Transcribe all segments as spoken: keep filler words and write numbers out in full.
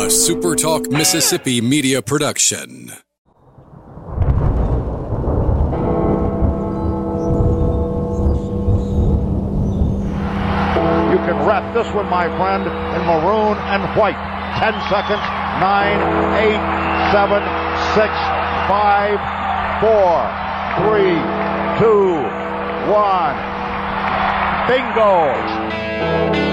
A Super Talk Mississippi media production. You can wrap this one, my friend, in maroon and white. Ten seconds. Nine, eight, seven, six, five, four, three, two, one. Bingo!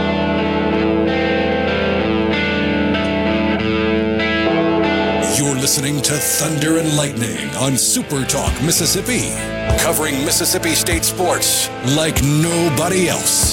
You're listening to Thunder and Lightning on Super Talk Mississippi, covering Mississippi State sports like nobody else.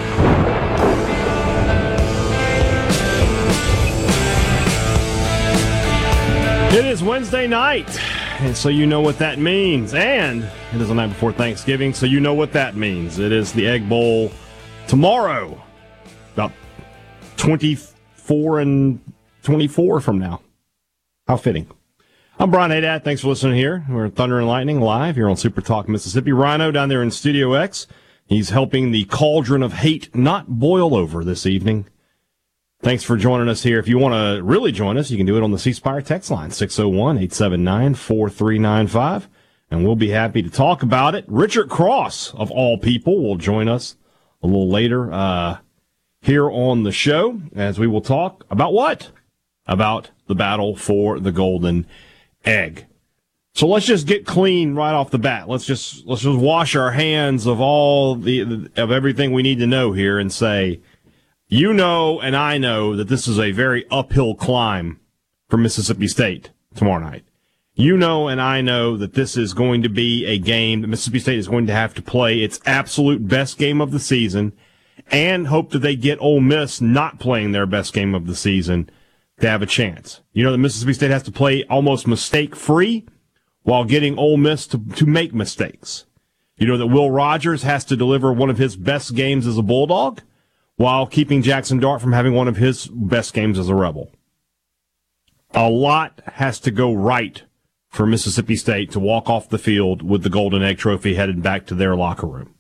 It is Wednesday night, and so you know what that means. And it is the night before Thanksgiving, so you know what that means. It is the Egg Bowl tomorrow, about twenty-four and twenty-four from now. How fitting. I'm Brian Haydad. Thanks for listening here. We're Thunder and Lightning live here on Super Talk Mississippi. Rhino down there in Studio X. He's helping the cauldron of hate not boil over this evening. Thanks for joining us here. If you want to really join us, you can do it on the C Spire text line, six oh one, eight seven nine, four three nine five, and we'll be happy to talk about it. Richard Cross, of all people, will join us a little later uh, here on the show, as we will talk about what? About the battle for the golden egg. So let's just get clean right off the bat. Let's just let's just wash our hands of all the of everything we need to know here and say, you know, and I know that this is a very uphill climb for Mississippi State tomorrow night. You know, and I know that this is going to be a game that Mississippi State is going to have to play its absolute best game of the season, and hope that they get Ole Miss not playing their best game of the season to have a chance. You know that Mississippi State has to play almost mistake-free while getting Ole Miss to, to make mistakes. You know that Will Rogers has to deliver one of his best games as a Bulldog while keeping Jackson Dart from having one of his best games as a Rebel. A lot has to go right for Mississippi State to walk off the field with the Golden Egg Trophy headed back to their locker room.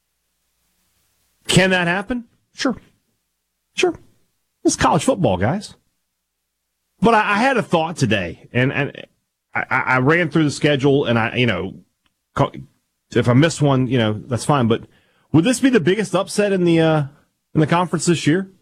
Can that happen? Sure. Sure. It's college football, guys. But I, I had a thought today, and, and I, I ran through the schedule, and I, you know, if I missed one, you know, that's fine. But would this be the biggest upset in the uh, in the conference this year?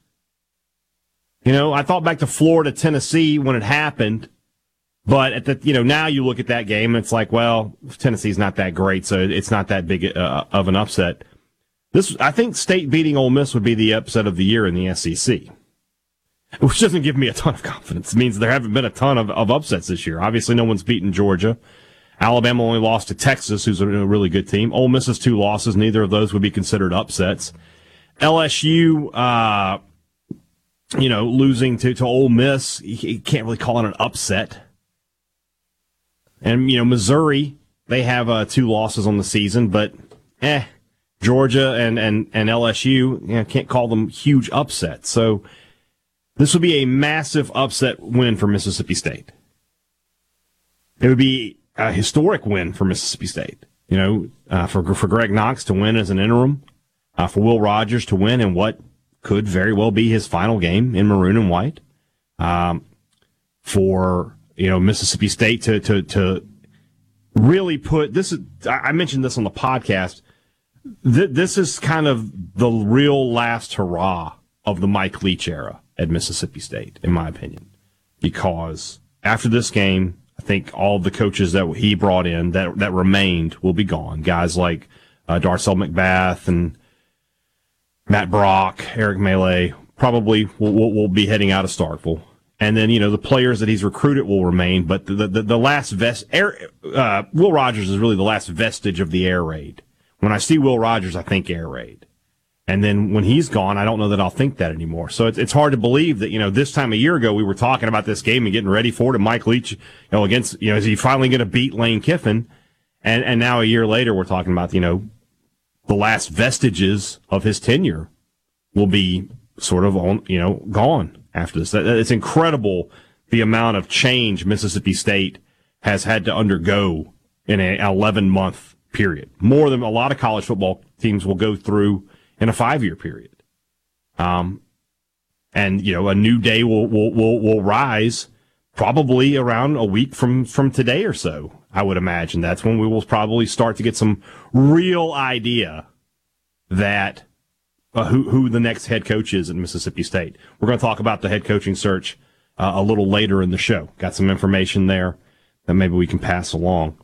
You know, I thought back to Florida, Tennessee when it happened, but at the, you know, now you look at that game and it's like, well, Tennessee's not that great, so it's not that big uh, of an upset. This, I think, State beating Ole Miss would be the upset of the year in the S E C. Which doesn't give me a ton of confidence. It means there haven't been a ton of, of upsets this year. Obviously, no one's beaten Georgia. Alabama only lost to Texas, who's a really good team. Ole Miss's two losses, neither of those would be considered upsets. L S U, uh, you know, losing to, to Ole Miss, you can't really call it an upset. And, you know, Missouri, they have uh, two losses on the season, but eh, Georgia and, and, and L S U, you know, can't call them huge upsets. So this would be a massive upset win for Mississippi State. It would be a historic win for Mississippi State. You know, uh, for for Greg Knox to win as an interim, uh, for Will Rogers to win in what could very well be his final game in maroon and white, um, for you know Mississippi State to to to really put this. Is, I mentioned this on the podcast. Th- this is kind of the real last hurrah of the Mike Leach era at Mississippi State, in my opinion, because after this game, I think all the coaches that he brought in that that remained will be gone. Guys like uh, Darcel McBath and Matt Brock, Eric Melee, probably will, will, will be heading out of Starkville. And then, you know, the players that he's recruited will remain, but the the, the last vest, air, uh, Will Rogers is really the last vestige of the air raid. When I see Will Rogers, I think air raid. And then when he's gone, I don't know that I'll think that anymore. So it's, it's hard to believe that, you know, this time a year ago we were talking about this game and getting ready for it. And Mike Leach, you know, against, you know, is he finally going to beat Lane Kiffin? And, and now a year later we're talking about, you know, the last vestiges of his tenure will be sort of on, you know, gone after this. It's incredible the amount of change Mississippi State has had to undergo in an eleven month period. More than a lot of college football teams will go through in a five-year period. Um, And, you know, a new day will, will, will, will rise probably around a week from, from today or so, I would imagine. That's when we will probably start to get some real idea that uh, who, who the next head coach is at Mississippi State. We're going to talk about the head coaching search uh, a little later in the show. Got some information there that maybe we can pass along.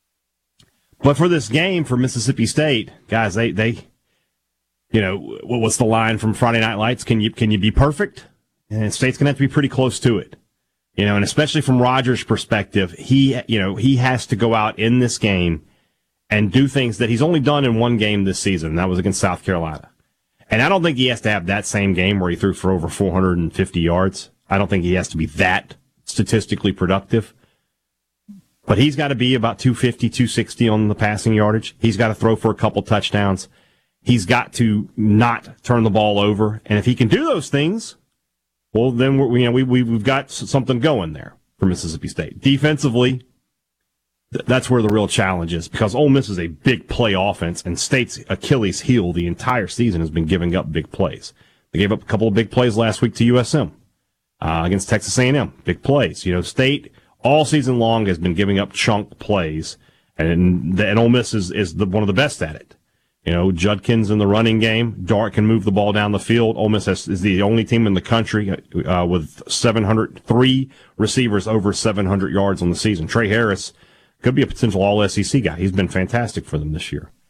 But for this game for Mississippi State, guys, they, they, you know, what's the line from Friday Night Lights? Can you, can you be perfect? And State's going to have to be pretty close to it. You know, and especially from Rogers' perspective, he, you know, he has to go out in this game and do things that he's only done in one game this season, and that was against South Carolina. And I don't think he has to have that same game where he threw for over four hundred fifty yards. I don't think he has to be that statistically productive. But he's got to be about two fifty, two sixty on the passing yardage. He's got to throw for a couple touchdowns. He's got to not turn the ball over. And if he can do those things, well, then we're, you know, we, we, we've got something going there for Mississippi State. Defensively, th- that's where the real challenge is, because Ole Miss is a big play offense, and State's Achilles heel the entire season has been giving up big plays. They gave up a couple of big plays last week to U S M uh, against Texas A and M. Big plays. You know, State all season long has been giving up chunk plays, and, and Ole Miss is, is the, one of the best at it. You know, Judkins in the running game. Dart can move the ball down the field. Ole Miss has, is the only team in the country uh, with seven hundred three receivers over seven hundred yards on the season. Trey Harris could be a potential all S E C guy. He's been fantastic for them this year.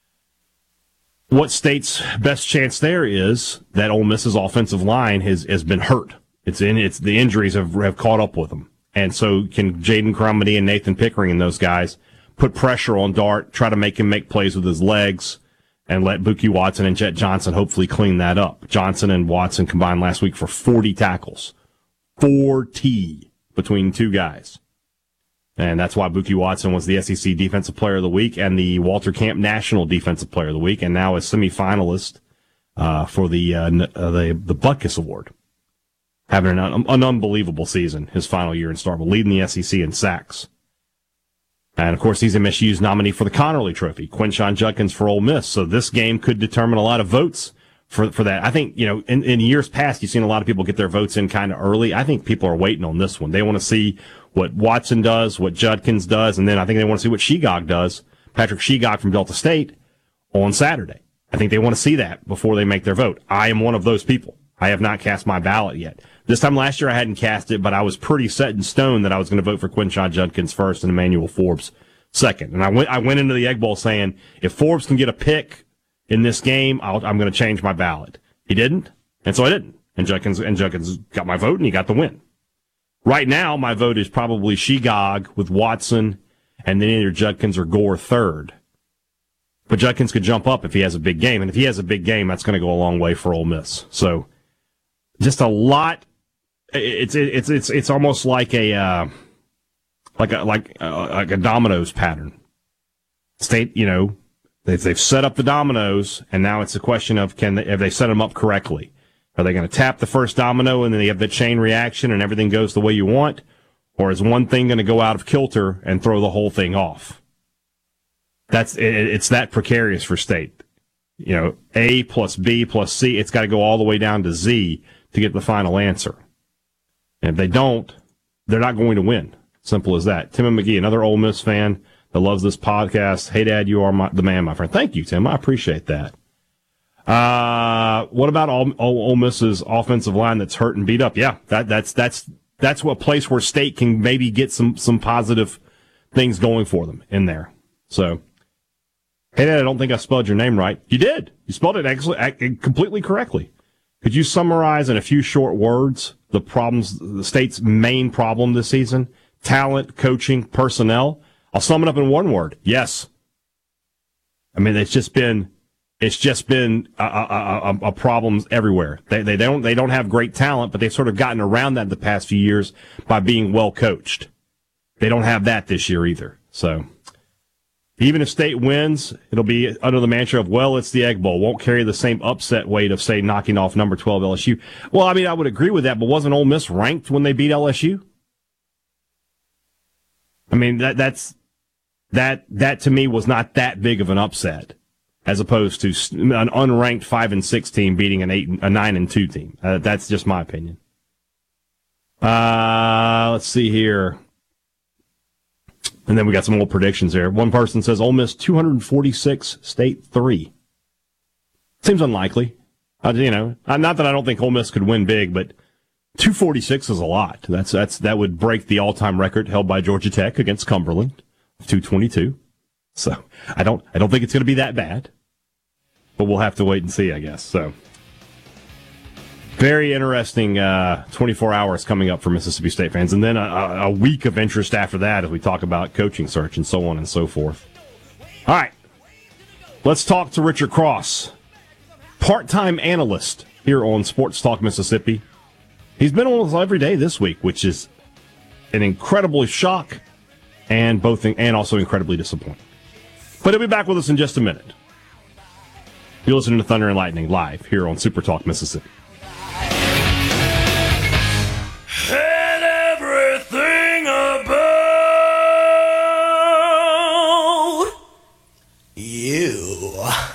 What State's best chance there is that Ole Miss's offensive line has, has been hurt. It's in it's the injuries have have caught up with them, and so can Jaden Crumedy and Nathan Pickering and those guys put pressure on Dart, try to make him make plays with his legs, and let Buki Watson and Jet Johnson hopefully clean that up. Johnson and Watson combined last week for forty tackles. forty between two guys. And that's why Buki Watson was the S E C Defensive Player of the Week and the Walter Camp National Defensive Player of the Week, and now a semifinalist uh, for the, uh, uh, the the Butkus Award. Having an, an unbelievable season, his final year in Starkville, leading the S E C in sacks. And, of course, he's M S U's nominee for the Connerly Trophy, Quinshon Judkins for Ole Miss. So this game could determine a lot of votes for for that. I think, you know, in, in years past, you've seen a lot of people get their votes in kind of early. I think people are waiting on this one. They want to see what Watson does, what Judkins does, and then I think they want to see what Shegog does, Patrick Shegog from Delta State, on Saturday. I think they want to see that before they make their vote. I am one of those people. I have not cast my ballot yet. This time last year I hadn't cast it, but I was pretty set in stone that I was going to vote for Quinshon Judkins first and Emmanuel Forbes second. And I went I went into the Egg Bowl saying, if Forbes can get a pick in this game, I'll, I'm going to change my ballot. He didn't, and so I didn't. And Judkins, and Judkins got my vote, and he got the win. Right now, my vote is probably Shegog with Watson, and then either Judkins or Gore third. But Judkins could jump up if he has a big game, and if he has a big game, that's going to go a long way for Ole Miss. So just a lot. It's it's it's it's almost like a uh, like a like a, like a dominoes pattern. State, you know, they've they've set up the dominoes, and now it's a question of can they, have they set them up correctly? Are they going to tap the first domino and then they have the chain reaction and everything goes the way you want, or is one thing going to go out of kilter and throw the whole thing off? That's it, it's that precarious for State. You know, A plus B plus C, it's got to go all the way down to Z to get the final answer. And if they don't, they're not going to win. Simple as that. Tim McGee, another Ole Miss fan that loves this podcast. Hey, Dad, you are my, the man, my friend. Thank you, Tim. I appreciate that. Uh, what about Ole, Ole Miss's offensive line that's hurt and beat up? Yeah, that, that's that's that's what place where State can maybe get some some positive things going for them in there. So, hey, Dad, I don't think I spelled your name right. You did. You spelled it actually completely correctly. Could you summarize in a few short words the problems, the State's main problem this season? Talent, coaching, personnel. I'll sum it up in one word. Yes. I mean, it's just been, it's just been a, a, a, a problems everywhere. They, they don't, they don't have great talent, but they've sort of gotten around that the past few years by being well coached. They don't have that this year either. So, even if State wins, it'll be under the mantra of, well, it's the Egg Bowl. Won't carry the same upset weight of, say, knocking off number twelve L S U. Well, I mean, I would agree with that, but wasn't Ole Miss ranked when they beat L S U? I mean, that that's that that to me was not that big of an upset. as opposed to an unranked five and six team beating an eight, a nine and two team. Uh, that's just my opinion. Uh, let's see here. And then we got some more predictions here. One person says Ole Miss two forty-six, State three. Seems unlikely. Uh, you know, not that I don't think Ole Miss could win big, but two forty-six is a lot. That's that's that would break the all-time record held by Georgia Tech against Cumberland, two twenty-two. So I don't I don't think it's going to be that bad, but we'll have to wait and see, I guess. So very interesting uh, twenty-four hours coming up for Mississippi State fans, and then a, a week of interest after that as we talk about coaching search and so on and so forth. All right, let's talk to Richard Cross, part-time analyst here on Sports Talk Mississippi. He's been on us every day this week, which is an incredible shock and both and also incredibly disappointing. But he'll be back with us in just a minute. You're listening to Thunder and Lightning live here on Super Talk Mississippi. And everything about you.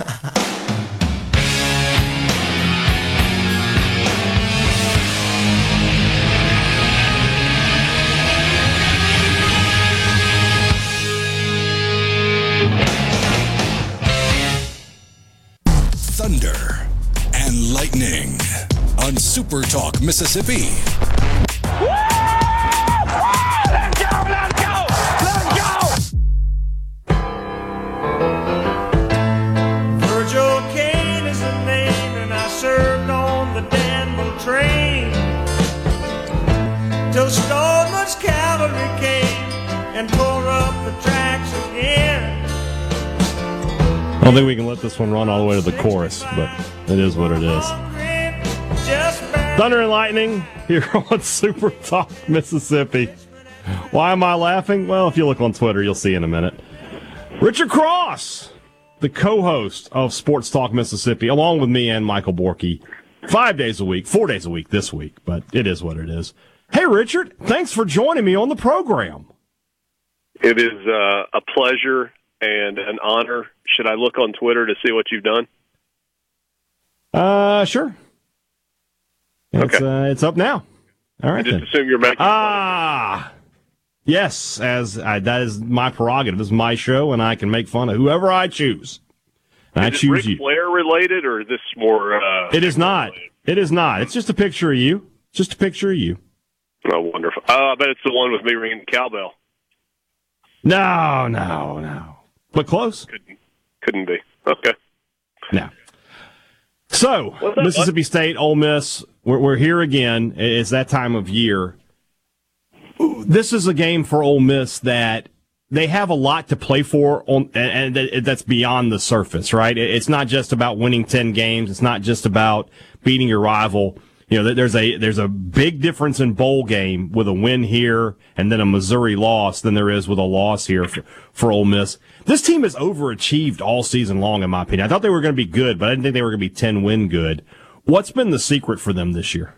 Thunder and Lightning on Super Talk Mississippi. Woo! Let's go! Let's go! Let's go! Virgil Kane is the name, and I served on the Danville train till Stallman's cavalry came and tore up the tracks again. I don't think we can let this one run all the way to the chorus, but it is what it is. Thunder and Lightning here on Super Talk Mississippi. Why am I laughing? Well, if you look on Twitter, you'll see in a minute. Richard Cross, the co-host of Sports Talk Mississippi, along with me and Michael Borky, five days a week, four days a week this week, but it is what it is. Hey, Richard, thanks for joining me on the program. It is uh, a pleasure and an honor. Should I look on Twitter to see what you've done? Uh, sure. It's, okay. uh, it's up now. All right, I just then. assume you're making Ah, yes, as I, that is my prerogative. This is my show, and I can make fun of whoever I choose. And I is choose it Ric you. Flair related, or is this more? Uh, It is not. Related? It is not. It's just a picture of you. Just a picture of you. Oh, wonderful. Uh, I bet it's the one with me ringing the cowbell. No, no, no. But close. Couldn't, couldn't be. Okay. No. So, Mississippi State, Ole Miss, we're, we're here again. It's that time of year. This is a game for Ole Miss that they have a lot to play for, on, and, and that's beyond the surface, right? It's not just about winning ten games. It's not just about beating your rival. You know, there's a there's a big difference in bowl game with a win here and then a Missouri loss than there is with a loss here for, for Ole Miss. This team has overachieved all season long, in my opinion. I thought they were going to be good, but I didn't think they were going to be ten-win good. What's been the secret for them this year?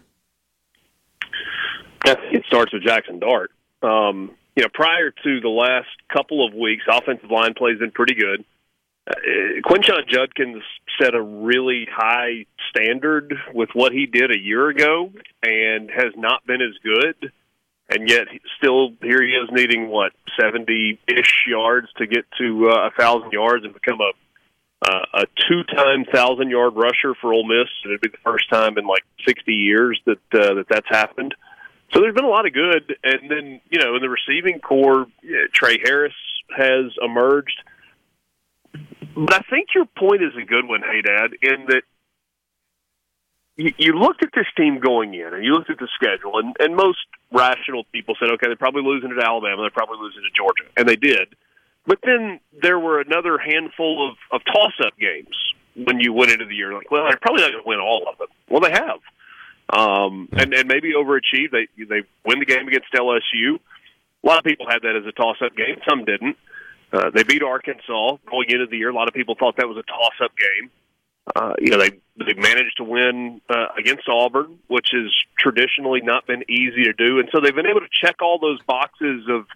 I think it starts with Jackson Dart. Um, you know, prior to the last couple of weeks, offensive line play has been pretty good. Uh, Quinshon Judkins set a really high standard with what he did a year ago and has not been as good. And yet, still, here he is needing, what, seventy-ish yards to get to uh, one thousand yards and become a uh, a two-time one thousand-yard rusher for Ole Miss. It would be the first time in, like, sixty years that, uh, that that's happened. So there's been a lot of good. And then, you know, in the receiving core, yeah, Trey Harris has emerged. But I think your point is a good one, hey, Dad, in that you, you looked at this team going in, and you looked at the schedule, and, and most rational people said, okay, they're probably losing to Alabama, they're probably losing to Georgia, and they did. But then there were another handful of, of toss-up games when you went into the year. Like, well, they're probably not going to win all of them. Well, they have. Um, and, and maybe overachieved. They, they win the game against L S U. A lot of people had that as a toss-up game. Some didn't. Uh, they beat Arkansas going into the year. A lot of people thought that was a toss-up game. Uh, you know, they they managed to win uh, against Auburn, which has traditionally not been easy to do. And so they've been able to check all those boxes of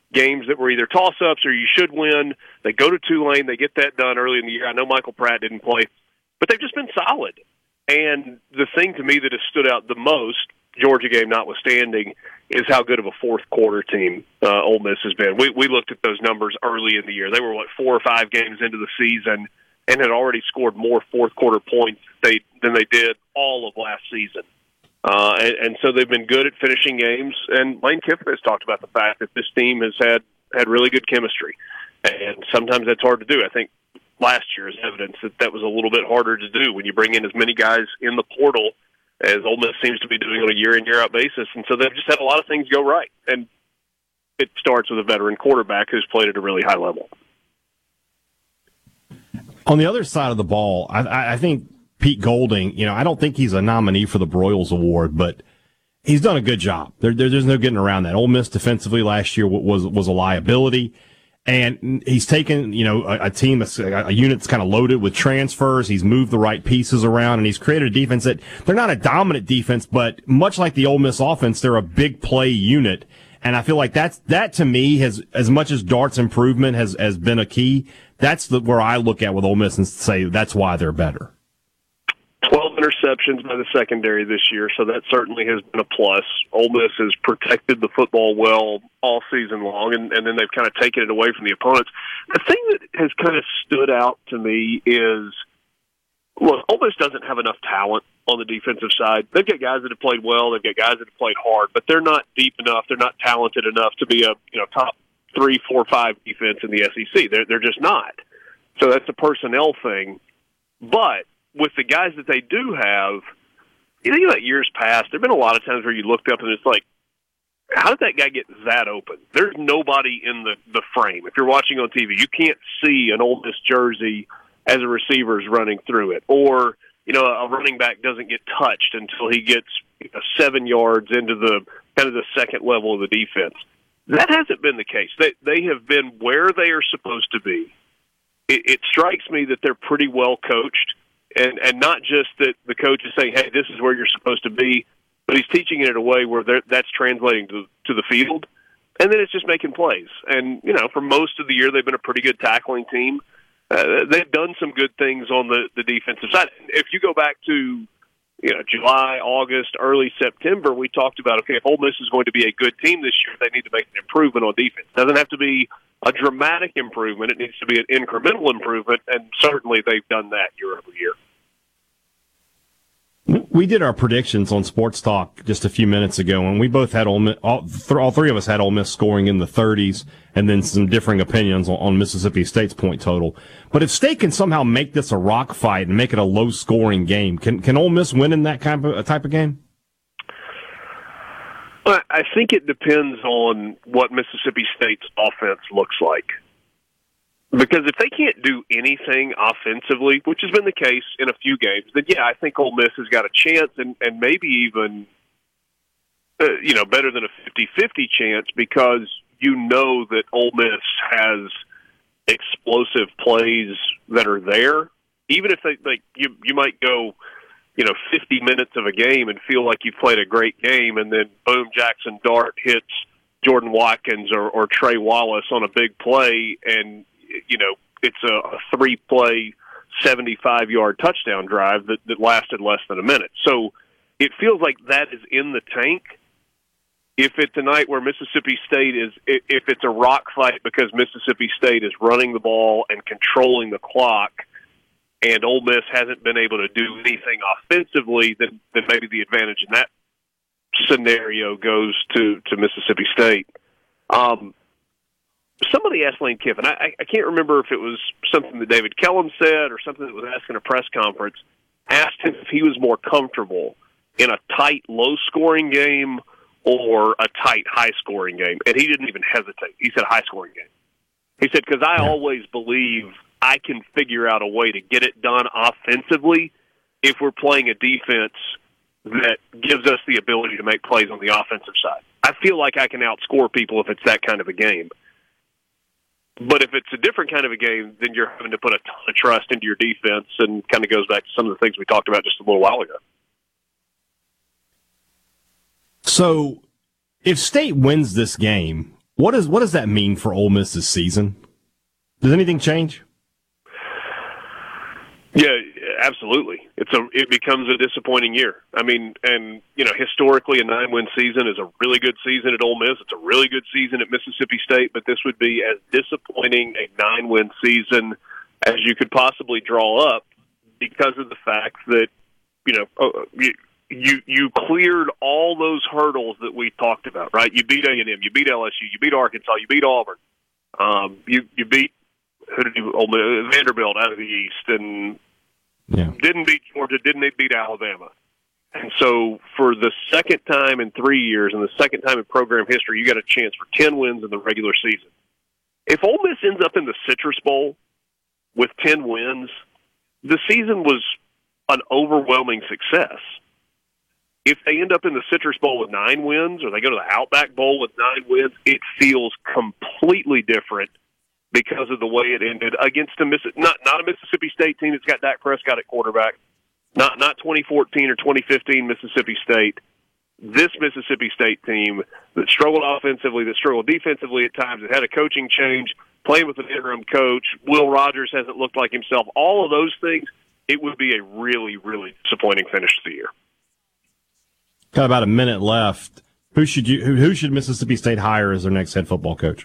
games that were either toss-ups or you should win. They go to Tulane. They get that done early in the year. I know Michael Pratt didn't play, but they've just been solid. And the thing to me that has stood out the most, Georgia game notwithstanding, is how good of a fourth-quarter team uh, Ole Miss has been. We, we looked at those numbers early in the year. They were, what, four or five games into the season and had already scored more fourth-quarter points they, than they did all of last season. Uh, and, and so they've been good at finishing games. And Lane Kiffin has talked about the fact that this team has had, had really good chemistry. And sometimes that's hard to do. I think last year is evidence that that was a little bit harder to do when you bring in as many guys in the portal as Ole Miss seems to be doing on a year-in, year-out basis. And so they've just had a lot of things go right. And it starts with a veteran quarterback who's played at a really high level. On the other side of the ball, I, I think Pete Golding, you know, I don't think he's a nominee for the Broyles Award, but he's done a good job. There, there, there's no getting around that. Ole Miss defensively last year was was a liability, and he's taken, you know, a, a team, that's, a unit that's kind of loaded with transfers. He's moved the right pieces around, and he's created a defense that they're not a dominant defense, but much like the Ole Miss offense, they're a big play unit. And I feel like that's, that to me has, as much as Dart's improvement has, has been a key, that's the, where I look at with Ole Miss and say that's why they're better. twelve interceptions by the secondary this year, so that certainly has been a plus. Ole Miss has protected the football well all season long, and, and then they've kind of taken it away from the opponents. The thing that has kind of stood out to me is, look, Ole Miss doesn't have enough talent on the defensive side. They've got guys that have played well, they've got guys that have played hard, but they're not deep enough, they're not talented enough to be a you know top three, four, five defense in the S E C. They're they're just not. So that's a personnel thing. But with the guys that they do have, you think about years past, there have been a lot of times where you looked up and it's like, how did that guy get that open? There's nobody in the, the frame. If you're watching on T V, you can't see an Ole Miss jersey as a receiver's running through it. Or, you know, a running back doesn't get touched until he gets you know, seven yards into the kind of the second level of the defense. That hasn't been the case. They, they have been where they are supposed to be. It, it strikes me that they're pretty well coached. And and not just that the coach is saying, hey, this is where you're supposed to be, but he's teaching it in a way where that's translating to, to the field. And then it's just making plays. And, you know, for most of the year, they've been a pretty good tackling team. Uh, they've done some good things on the, the defensive side. If you go back to, you know, July, August, early September, we talked about, okay, if Ole Miss is going to be a good team this year, they need to make an improvement on defense. It doesn't have to be a dramatic improvement. It needs to be an incremental improvement, and certainly they've done that year over year. We did our predictions on Sports Talk just a few minutes ago, and we both had Ole Miss, all, th- all three of us had Ole Miss scoring in the thirties, and then some differing opinions on, on Mississippi State's point total. But if State can somehow make this a rock fight and make it a low-scoring game, can can Ole Miss win in that kind of a type of game? Well, I think it depends on what Mississippi State's offense looks like. Because if they can't do anything offensively, which has been the case in a few games, then, yeah, I think Ole Miss has got a chance and, and maybe even, uh, you know, better than a fifty-fifty chance because you know that Ole Miss has explosive plays that are there. Even if they, like, you, you might go, you know, fifty minutes of a game and feel like you've played a great game, and then, boom, Jackson Dart hits Jordan Watkins or, or Trey Wallace on a big play, and you know, it's a, a three-play, seventy-five-yard touchdown drive that, that lasted less than a minute. So it feels like that is in the tank. If it's a night where Mississippi State is, if it's a rock fight because Mississippi State is running the ball and controlling the clock, and Ole Miss hasn't been able to do anything offensively, then, then maybe the advantage in that scenario goes to, to Mississippi State. Um, Somebody asked Lane Kiffin, I, I can't remember if it was something that David Kellum said or something that was asked in a press conference, asked him if he was more comfortable in a tight, low-scoring game or a tight, high-scoring game. And he didn't even hesitate. He said high-scoring game. He said, because I always believe I can figure out a way to get it done offensively if we're playing a defense that gives us the ability to make plays on the offensive side. I feel like I can outscore people if it's that kind of a game. But if it's a different kind of a game, then you're having to put a ton of trust into your defense, and kind of goes back to some of the things we talked about just a little while ago. So if State wins this game, What is what does that mean for Ole Miss this season? Does anything change? Yeah, absolutely. It's a it becomes a disappointing year. I mean, and you know, historically, a nine-win season is a really good season at Ole Miss. It's a really good season at Mississippi State, but this would be as disappointing a nine-win season as you could possibly draw up because of the fact that you know you you, you cleared all those hurdles that we talked about. Right? You beat A and M, you beat L S U, you beat Arkansas, you beat Auburn, um, you you beat who did you, Ole Miss, Vanderbilt out of the East, and yeah. didn't beat Georgia, didn't beat Alabama. And so for the second time in three years and the second time in program history, you got a chance for ten wins in the regular season. If Ole Miss ends up in the Citrus Bowl with ten wins, the season was an overwhelming success. If they end up in the Citrus Bowl with nine wins or they go to the Outback Bowl with nine wins, it feels completely different because of the way it ended against a Miss, not not a Mississippi State team that's got Dak Prescott at quarterback, not not twenty fourteen or twenty fifteen Mississippi State. This Mississippi State team that struggled offensively, that struggled defensively at times, that had a coaching change, playing with an interim coach, Will Rogers hasn't looked like himself. All of those things, it would be a really, really disappointing finish to the year. Got about a minute left. Who should you? Who, who should Mississippi State hire as their next head football coach?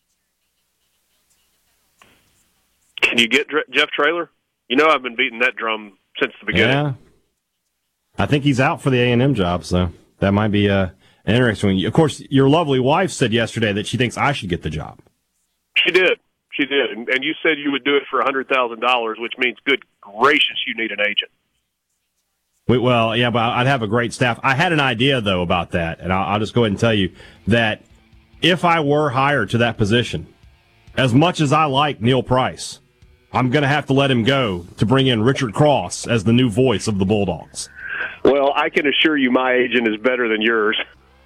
Can you get Jeff Traylor? You know I've been beating that drum since the beginning. Yeah. I think he's out for the A and M job, so that might be uh, an interesting one. Of course, your lovely wife said yesterday that she thinks I should get the job. She did. She did. And, and you said you would do it for one hundred thousand dollars, which means, good gracious, you need an agent. We, well, yeah, but I'd have a great staff. I had an idea, though, about that, and I'll, I'll just go ahead and tell you that if I were hired to that position, as much as I like Neil Price, I'm going to have to let him go to bring in Richard Cross as the new voice of the Bulldogs. Well, I can assure you my agent is better than yours.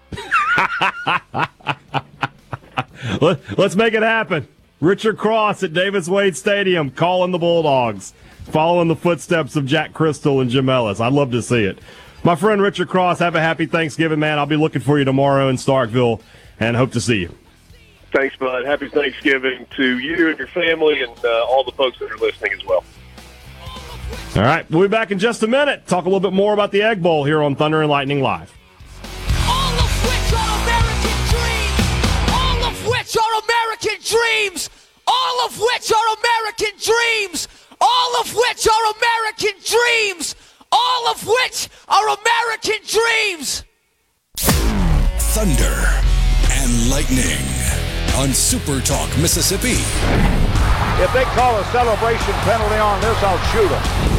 Let's make it happen. Richard Cross at Davis Wade Stadium calling the Bulldogs, following the footsteps of Jack Crystal and Jim Ellis. I'd love to see it. My friend Richard Cross, have a happy Thanksgiving, man. I'll be looking for you tomorrow in Starkville and hope to see you. Thanks, bud. Happy Thanksgiving to you and your family and uh, all the folks that are listening as well. All right, we'll be back in just a minute. Talk a little bit more about the Egg Bowl here on Thunder and Lightning Live. All of which are American dreams. All of which are American dreams. All of which are American dreams. All of which are American dreams. All of which are American dreams. Thunder and Lightning on Super Talk Mississippi. If they call a celebration penalty on this, I'll shoot them.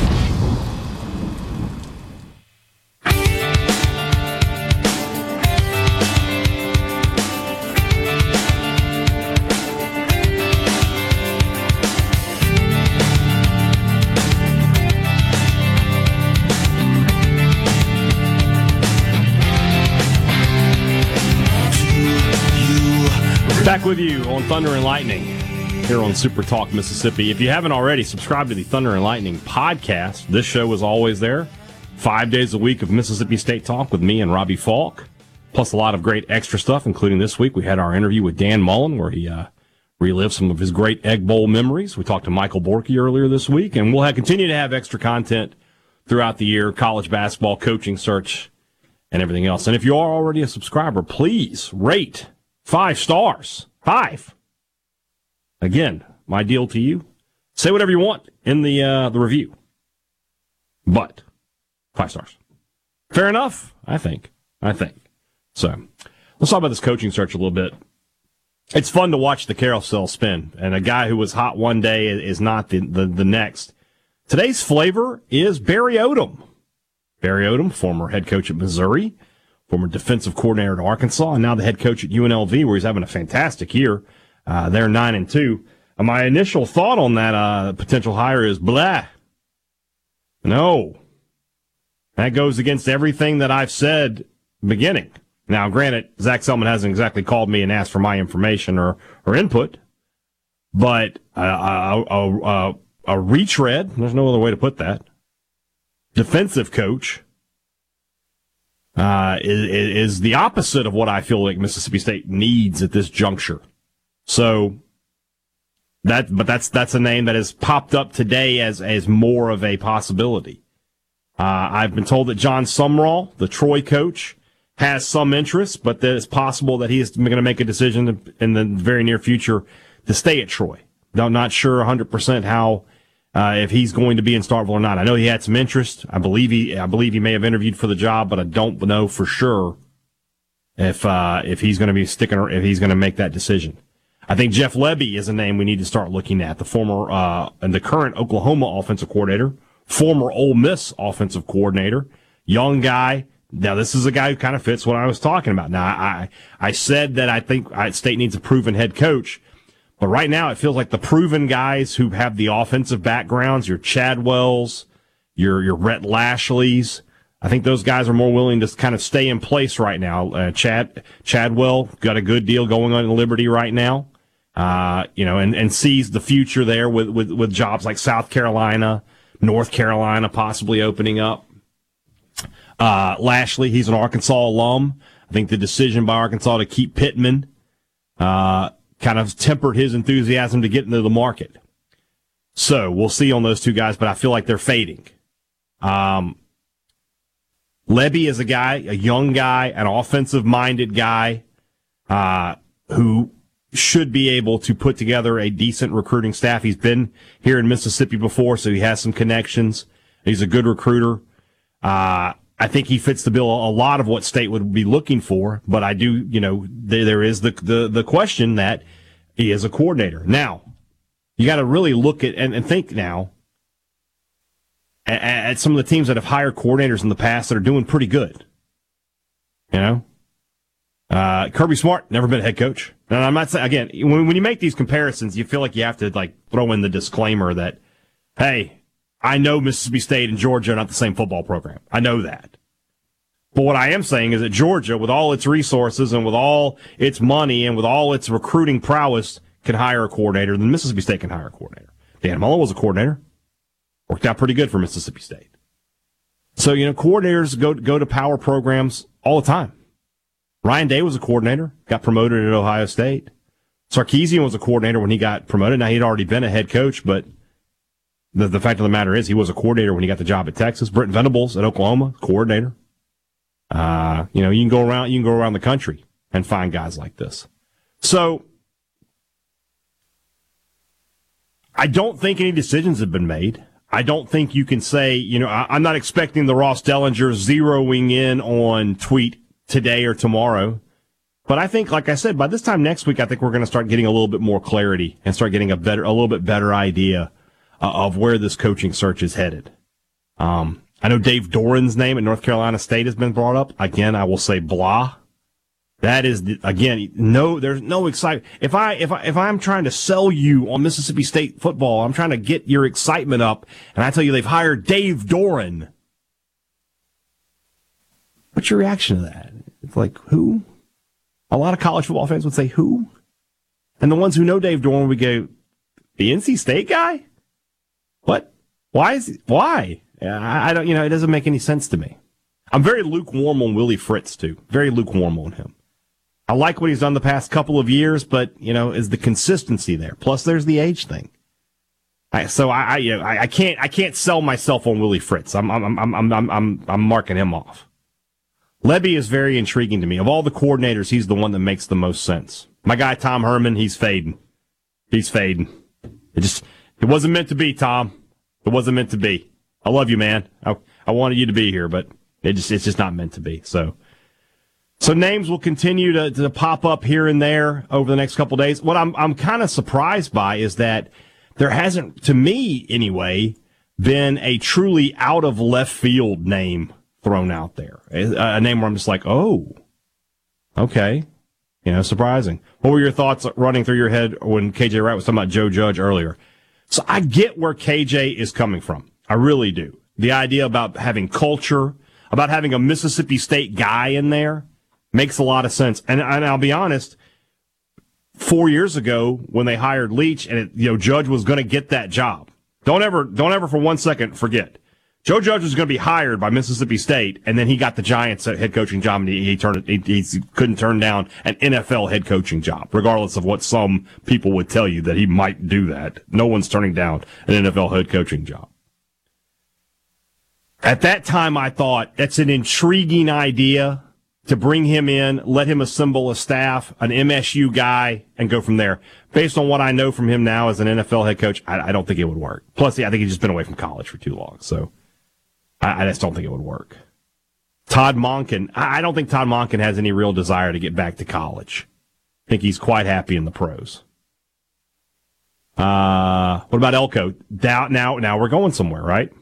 Back with you on Thunder and Lightning here on Super Talk Mississippi. If you haven't already, subscribe to the Thunder and Lightning podcast. This show is always there. Five days a week of Mississippi State talk with me and Robbie Falk, plus a lot of great extra stuff, including this week we had our interview with Dan Mullen where he uh, relived some of his great Egg Bowl memories. We talked to Michael Borky earlier this week, and we'll have, continue to have extra content throughout the year, college basketball, coaching search, and everything else. And if you are already a subscriber, please rate five stars. Five. Again, my deal to you. Say whatever you want in the uh, the review. But five stars. Fair enough, I think. I think. So let's talk about this coaching search a little bit. It's fun to watch the carousel spin. And a guy who was hot one day is not the, the, the next. Today's flavor is Barry Odom. Barry Odom, former head coach at Missouri, former defensive coordinator at Arkansas, and now the head coach at U N L V, where he's having a fantastic year. Uh, they're nine and two. Uh, my initial thought on that uh, potential hire is blah. No, that goes against everything that I've said beginning. Now, granted, Zach Selman hasn't exactly called me and asked for my information or or input, but uh, a, a, a, a retread. There's no other way to put that. Defensive coach. uh, is, is the opposite of what I feel like Mississippi State needs at this juncture. So that, but that's that's a name that has popped up today as as more of a possibility. Uh, I've been told that John Sumrall, the Troy coach, has some interest, but that it's possible that he is going to make a decision in the very near future to stay at Troy. I'm not sure one hundred percent how uh, if he's going to be in Starkville or not. I know he had some interest. I believe he, I believe he may have interviewed for the job, but I don't know for sure if uh, if he's going to be sticking or if he's going to make that decision. I think Jeff Lebby is a name we need to start looking at. The former uh, and the current Oklahoma offensive coordinator, former Ole Miss offensive coordinator, young guy. Now, this is a guy who kind of fits what I was talking about. Now, I I said that I think State needs a proven head coach, but right now it feels like the proven guys who have the offensive backgrounds, your Chadwells, your your Rhett Lashleys, I think those guys are more willing to kind of stay in place right now. Uh, Chad Chadwell got a good deal going on in Liberty right now, uh, you know, and, and sees the future there with, with, with jobs like South Carolina, North Carolina possibly opening up. Uh, Lashley, he's an Arkansas alum. I think the decision by Arkansas to keep Pittman uh, kind of tempered his enthusiasm to get into the market. So we'll see on those two guys, but I feel like they're fading. Um, Lebby is a guy, a young guy, an offensive-minded guy uh, who should be able to put together a decent recruiting staff. He's been here in Mississippi before, so he has some connections. He's a good recruiter. Uh, I think he fits the bill a lot of what State would be looking for, but I do, you know, there, there is the, the, the question that he is a coordinator. Now, you got to really look at and, and think now at, at some of the teams that have hired coordinators in the past that are doing pretty good. You know, uh, Kirby Smart, never been a head coach. And I'm not saying, again, when, when you make these comparisons, you feel like you have to like throw in the disclaimer that, hey, I know Mississippi State and Georgia are not the same football program. I know that. But what I am saying is that Georgia, with all its resources and with all its money and with all its recruiting prowess, can hire a coordinator. Then Mississippi State can hire a coordinator. Dan Mullen was a coordinator. Worked out pretty good for Mississippi State. So, you know, coordinators go, go to power programs all the time. Ryan Day was a coordinator, got promoted at Ohio State. Sarkisian was a coordinator when he got promoted. Now, he'd already been a head coach, but The, the fact of the matter is he was a coordinator when he got the job at Texas. Brent Venables at Oklahoma, coordinator. Uh, you know, you can go around, you can go around the country and find guys like this. So I don't think any decisions have been made. I don't think you can say, you know, I, I'm not expecting the Ross Dellinger zeroing in on tweet today or tomorrow. But I think, like I said, by this time next week, I think we're going to start getting a little bit more clarity and start getting a better, a little bit better idea of where this coaching search is headed. Um, I know Dave Doran's name at North Carolina State has been brought up. Again, I will say blah. That is, the, again, no, there's no excitement. If I, if I, if I'm trying to sell you on Mississippi State football, I'm trying to get your excitement up, and I tell you they've hired Dave Doran. What's your reaction to that? It's like, who? A lot of college football fans would say, who? And the ones who know Dave Doran would go, the N C State guy? What? Why is he, why? I, I don't, you know, it doesn't make any sense to me. I'm very lukewarm on Willie Fritz, too. Very lukewarm on him. I like what he's done the past couple of years, but, you know, is the consistency there? Plus, there's the age thing. I, so I, I, you know, I, I can't, I can't sell myself on Willie Fritz. I'm, I'm, I'm, I'm, I'm, I'm, I'm marking him off. Lebby is very intriguing to me. Of all the coordinators, he's the one that makes the most sense. My guy, Tom Herman, he's fading. He's fading. It just, It wasn't meant to be, Tom. It wasn't meant to be. I love you, man. I, I wanted you to be here, but it just it's just not meant to be. So, so names will continue to, to pop up here and there over the next couple of days. What I'm I'm kind of surprised by is that there hasn't, to me anyway, been a truly out of left field name thrown out there. A, a name where I'm just like, oh, okay, you know, surprising. What were your thoughts running through your head when K J Wright was talking about Joe Judge earlier? So I get where K J is coming from. I really do. The idea about having culture, about having a Mississippi State guy in there makes a lot of sense. And, and I'll be honest, four years ago when they hired Leach and it, you know Judge was going to get that job. Don't ever, don't ever for one second forget. Joe Judge was going to be hired by Mississippi State, and then he got the Giants head coaching job, and he, he turned he, he couldn't turn down an N F L head coaching job, regardless of what some people would tell you that he might do that. No one's turning down an N F L head coaching job. At that time, I thought that's an intriguing idea to bring him in, let him assemble a staff, an M S U guy, and go from there. Based on what I know from him now as an N F L head coach, I, I don't think it would work. Plus, yeah, I think he's just been away from college for too long, so I, I just don't think it would work. Todd Monken, I, I don't think Todd Monken has any real desire to get back to college. I think he's quite happy in the pros. Uh, what about Elko? Now, now, now we're going somewhere, right?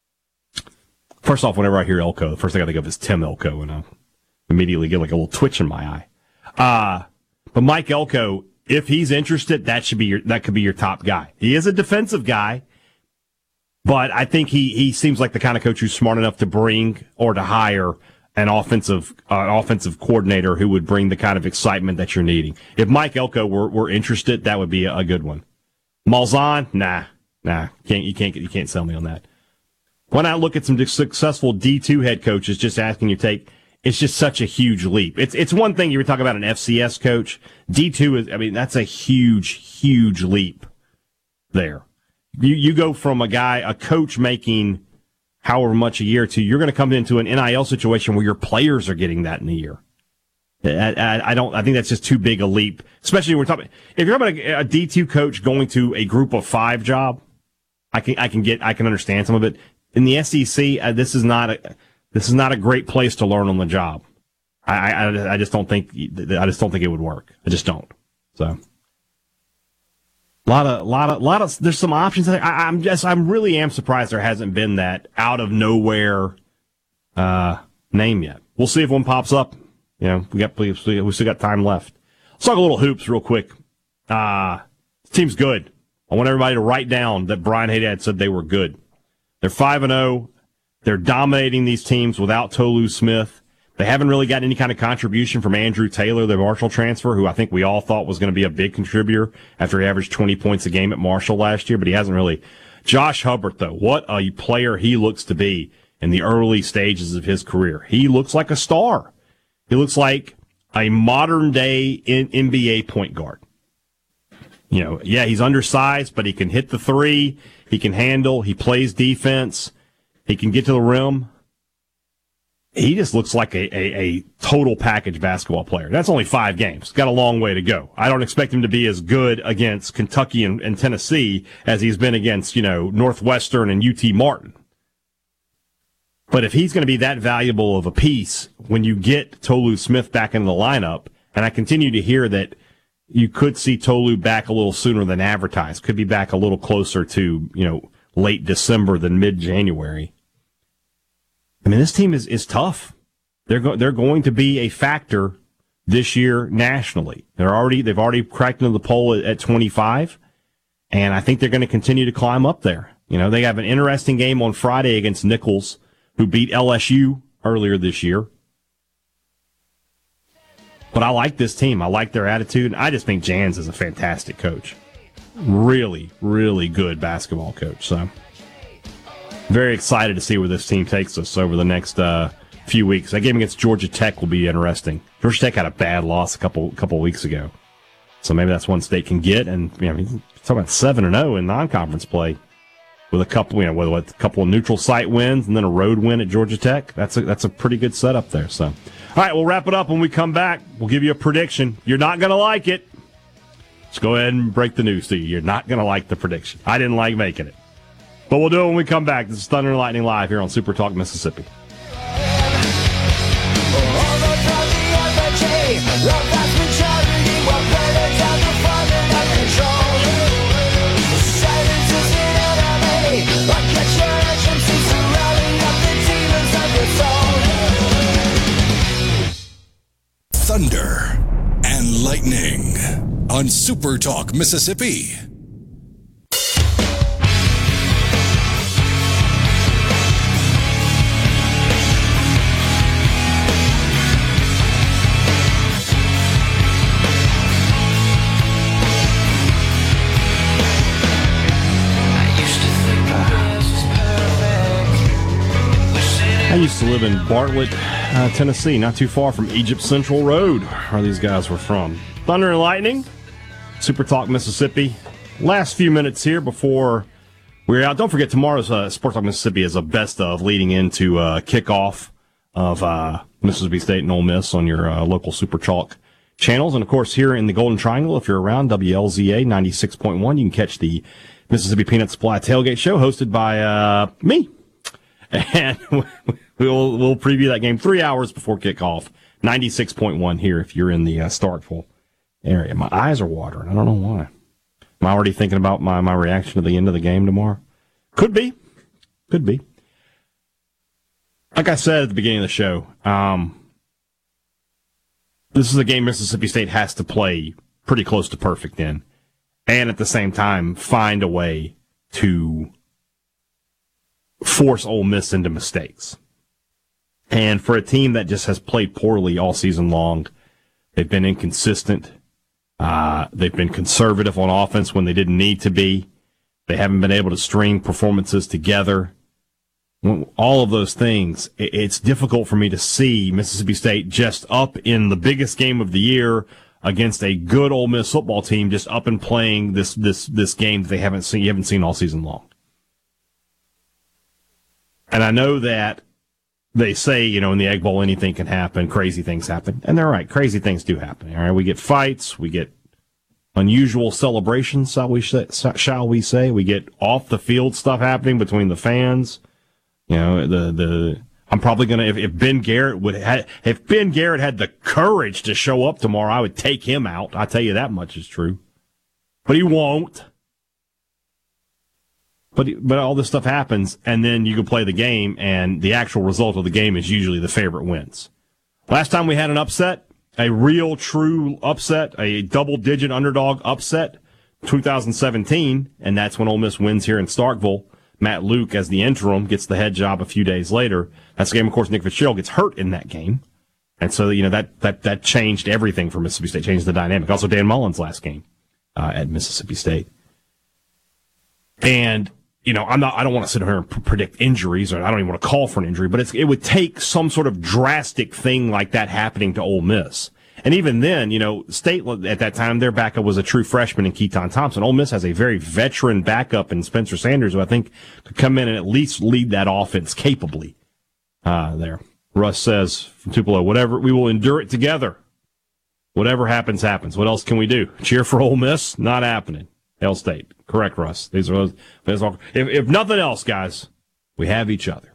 First off, whenever I hear Elko, the first thing I think of is Tim Elko, and I immediately get like a little twitch in my eye. Uh, but Mike Elko, if he's interested, that should be your, that could be your top guy. He is a defensive guy, but I think he, he seems like the kind of coach who's smart enough to bring or to hire an offensive, uh, offensive coordinator who would bring the kind of excitement that you're needing. If Mike Elko were, were interested, that would be a, a good one. Malzahn, nah, nah, can't, you can't, you can't sell me on that. When I look at some successful D two head coaches, just asking your take, it's just such a huge leap. It's it's one thing you were talking about an F C S coach. D two is, I mean, that's a huge, huge leap there. You you go from a guy, a coach making however much a year to you're going to come into an N I L situation where your players are getting that in a year. I, I, I don't. I think that's just too big a leap, especially when we're talking. If you're talking about a, a D two coach going to a group of five job, I can I can get I can understand some of it. In the S E C, uh, this is not a this is not a great place to learn on the job. I, I I just don't think I just don't think it would work. I just don't. So a lot of lot of lot of there's some options. I, I'm just I'm really am surprised there hasn't been that out of nowhere uh, name yet. We'll see if one pops up. You know, we got we still got time left. Let's talk a little hoops real quick. Uh, this team's good. I want everybody to write down that Brian Haydad said they were good. They're five and oh. They're dominating these teams without Tolu Smith. They haven't really got any kind of contribution from Andrew Taylor, the Marshall transfer, who I think we all thought was going to be a big contributor after he averaged twenty points a game at Marshall last year, but he hasn't really. Josh Hubbard, though, what a player he looks to be in the early stages of his career. He looks like a star. He looks like a modern-day N B A point guard. You know, yeah, he's undersized, but he can hit the three. He can handle. He plays defense. He can get to the rim. He just looks like a, a, a total package basketball player. That's only five games. Got a long way to go. I don't expect him to be as good against Kentucky and, and Tennessee as he's been against, you know, Northwestern and U T Martin. But if he's going to be that valuable of a piece when you get Tolu Smith back into the lineup, and I continue to hear that you could see Tolu back a little sooner than advertised, could be back a little closer to, you know, late December than mid-January. I mean, this team is, is tough. They're go- they're going to be a factor this year nationally. They're already they've already cracked into the poll at, at twenty-five, and I think they're going to continue to climb up there. You know, they have an interesting game on Friday against Nichols, who beat L S U earlier this year. But I like this team. I like their attitude. I just think Jans is a fantastic coach. Really, really good basketball coach. So very excited to see where this team takes us over the next uh, few weeks. That game against Georgia Tech will be interesting. Georgia Tech had a bad loss a couple couple weeks ago. So maybe that's one State can get. And you know, talking about seven and oh in non-conference play. With a couple, you know, with, with a couple of neutral site wins and then a road win at Georgia Tech, that's a that's a pretty good setup there. So, all right, we'll wrap it up when we come back. We'll give you a prediction. You're not going to like it. Let's go ahead and break the news to you. You're not going to like the prediction. I didn't like making it, but we'll do it when we come back. This is Thunder and Lightning Live here on Super Talk Mississippi. Thunder and Lightning on Super Talk Mississippi. used to live in Bartlett, uh, Tennessee, not too far from Egypt Central Road, where these guys were from. Thunder and Lightning, Super Talk Mississippi. Last few minutes here before we're out. Don't forget, tomorrow's uh, Sports Talk Mississippi is a best of leading into uh, kickoff of uh, Mississippi State and Ole Miss on your uh, local Super Talk channels. And, of course, here in the Golden Triangle, if you're around, W L Z A ninety-six point one, you can catch the Mississippi Peanut Supply Tailgate Show hosted by uh, me. And we'll we'll preview that game three hours before kickoff. ninety-six point one here if you're in the uh, Starkville area. My eyes are watering. I don't know why. Am I already thinking about my, my reaction to the end of the game tomorrow? Could be. Could be. Like I said at the beginning of the show, um, this is a game Mississippi State has to play pretty close to perfect in. And at the same time, find a way to force Ole Miss into mistakes. And for a team that just has played poorly all season long, they've been inconsistent. Uh, they've been conservative on offense when they didn't need to be. They haven't been able to string performances together. All of those things, it's difficult for me to see Mississippi State just up in the biggest game of the year against a good Ole Miss football team, just up and playing this this this game that they haven't seen you haven't seen all season long. And I know that they say, you know, in the Egg Bowl, anything can happen, crazy things happen. And they're right, crazy things do happen. All right, we get fights, we get unusual celebrations, shall we say, shall we say. We get off-the-field stuff happening between the fans. You know, the the I'm probably going to, if, if Ben Garrett would have, if Ben Garrett had the courage to show up tomorrow, I would take him out. I tell you that much is true. But he won't. But but all this stuff happens, and then you can play the game, and the actual result of the game is usually the favorite wins. Last time we had an upset, a real, true upset, a double-digit underdog upset, two thousand seventeen, and that's when Ole Miss wins here in Starkville. Matt Luke, as the interim, gets the head job a few days later. That's the game, of course, Nick Fitzgerald gets hurt in that game. And so, you know, that that that changed everything for Mississippi State, changed the dynamic. Also, Dan Mullen's last game uh, at Mississippi State. And you know, I'm not, I don't want to sit here and p- predict injuries, or I don't even want to call for an injury, but it's, it would take some sort of drastic thing like that happening to Ole Miss. And even then, you know, State at that time, their backup was a true freshman in Keaton Thompson. Ole Miss has a very veteran backup in Spencer Sanders, who I think could come in and at least lead that offense capably. Uh, there. Russ says from Tupelo, whatever, we will endure it together. Whatever happens, happens. What else can we do? Cheer for Ole Miss? Not happening. Hail State. Correct, Russ. These are those. If, if nothing else, guys, we have each other.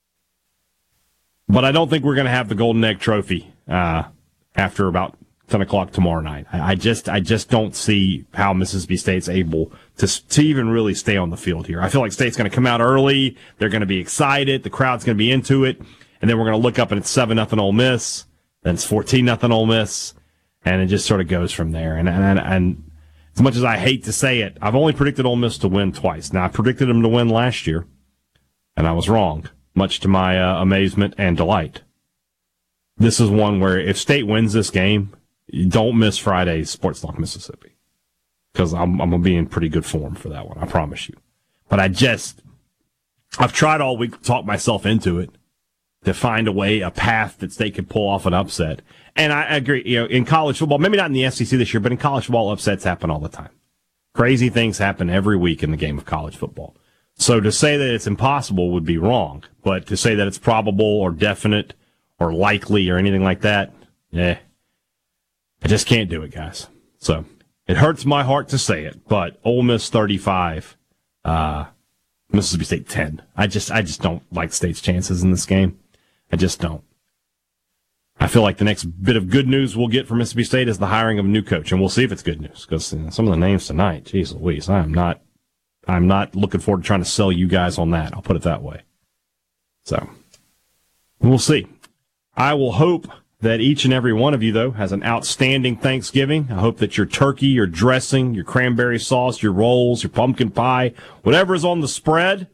But I don't think we're going to have the Golden Egg Trophy uh, after about ten o'clock tomorrow night. I, I just, I just don't see how Mississippi State's able to to even really stay on the field here. I feel like State's going to come out early. They're going to be excited. The crowd's going to be into it, and then we're going to look up and it's seven nothing Ole Miss. Then it's fourteen nothing Ole Miss, and it just sort of goes from there. And and and. As much as I hate to say it, I've only predicted Ole Miss to win twice. Now, I predicted them to win last year, and I was wrong, much to my uh, amazement and delight. This is one where if State wins this game, don't miss Friday's Sports Talk Mississippi, because I'm, I'm going to be in pretty good form for that one, I promise you. But I just, I've tried all week to talk myself into it, to find a way, a path that State could pull off an upset. And I agree, you know, in college football, maybe not in the S E C this year, but in college football, upsets happen all the time. Crazy things happen every week in the game of college football. So to say that it's impossible would be wrong, but to say that it's probable or definite or likely or anything like that, eh, I just can't do it, guys. So it hurts my heart to say it, but Ole Miss thirty-five, uh, Mississippi State ten. I just, I just don't like State's chances in this game. I just don't. I feel like the next bit of good news we'll get from Mississippi State is the hiring of a new coach, and we'll see if it's good news, because you know, some of the names tonight, geez Louise, I am not, I'm not looking forward to trying to sell you guys on that. I'll put it that way. So, we'll see. I will hope that each and every one of you, though, has an outstanding Thanksgiving. I hope that your turkey, your dressing, your cranberry sauce, your rolls, your pumpkin pie, whatever is on the spread,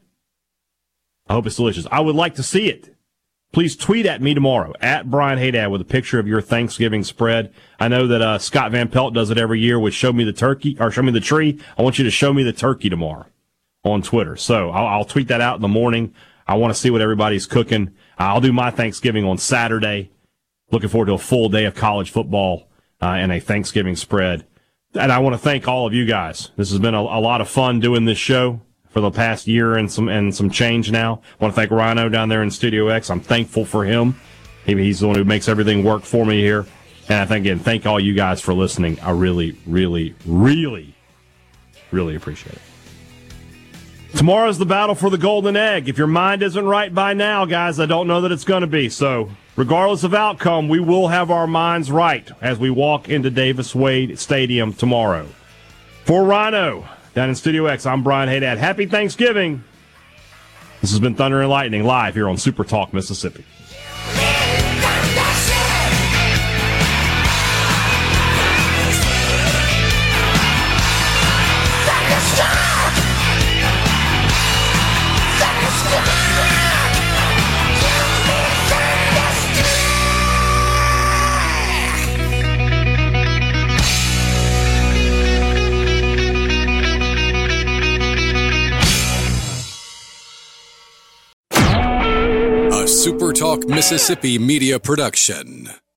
I hope it's delicious. I would like to see it. Please tweet at me tomorrow, at Brian Haydad, with a picture of your Thanksgiving spread. I know that uh, Scott Van Pelt does it every year with Show Me the Turkey, or Show Me the Tree. I want you to show me the turkey tomorrow on Twitter. So I'll, I'll tweet that out in the morning. I want to see what everybody's cooking. I'll do my Thanksgiving on Saturday. Looking forward to a full day of college football uh, and a Thanksgiving spread. And I want to thank all of you guys. This has been a, a lot of fun doing this show for the past year and some and some change now. I want to thank Rhino down there in Studio X. I'm thankful for him. He, he's the one who makes everything work for me here. And I think, again, thank all you guys for listening. I really, really, really, really appreciate it. Tomorrow's the battle for the golden egg. If your mind isn't right by now, guys, I don't know that it's going to be. So regardless of outcome, we will have our minds right as we walk into Davis Wade Stadium tomorrow. For Rhino, down in Studio X, I'm Brian Haydad. Happy Thanksgiving. This has been Thunder and Lightning live here on Super Talk Mississippi. Super Talk Mississippi Media Production.